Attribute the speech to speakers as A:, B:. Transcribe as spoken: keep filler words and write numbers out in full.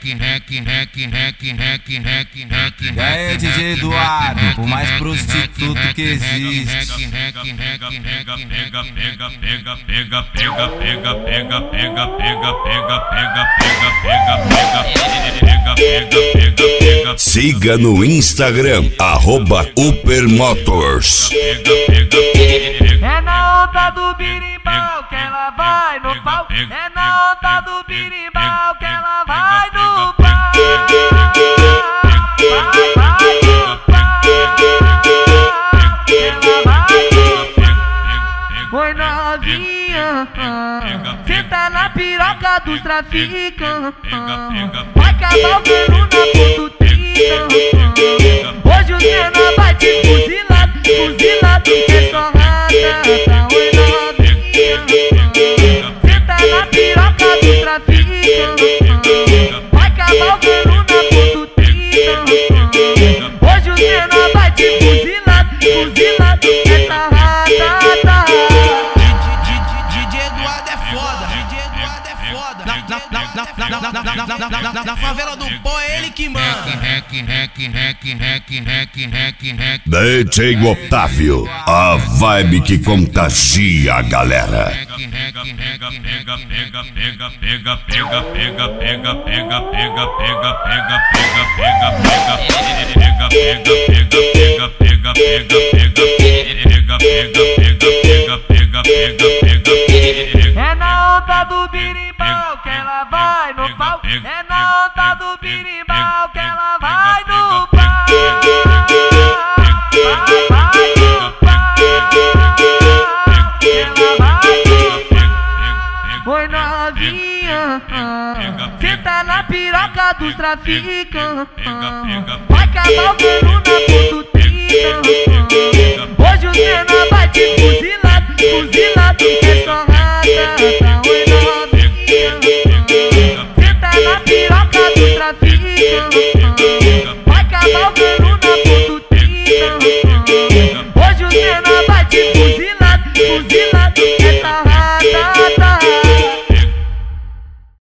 A: E aí, D J Eduardo, o mais prostituto que existe.
B: Siga no Instagram, arroba Upermotors.
C: É na onda do birimbau que ela vai no pau. É na onda do birimbau que ela vai no pau. Vai, vai no pau. Ela vai no pau. Oi novinha, senta na piroca dos traficantes. Vai cavalgando na pontutinha. Hoje o cena vai te fuzilar, fuzilar do que só rata. Oi novinha, senta na piroca dos traficantes. Vai cavalgando na pontutinha. Hoje o cena vai te fuzilar, fuzilar do que só rata.
A: D J Eduardo é foda, D J Eduardo é foda. Na, na, na, na, na, na, na, na, na, na favela do pó é ele que manda.
B: D J Otávio, a vibe que contagia a galera.
C: É na onda do birimbau que ela vai no pau. É na onda do birimbau que ela vai no pau. Vai, vai no pau. Ela vai no pau. Oi novinha, senta na piroca dos traficantes. Vai cavalgando na pontutinha. Hoje o cena vai te fuzilar, fuzilar do que só rata. Oi novinha, senta na piroca dos traficantes.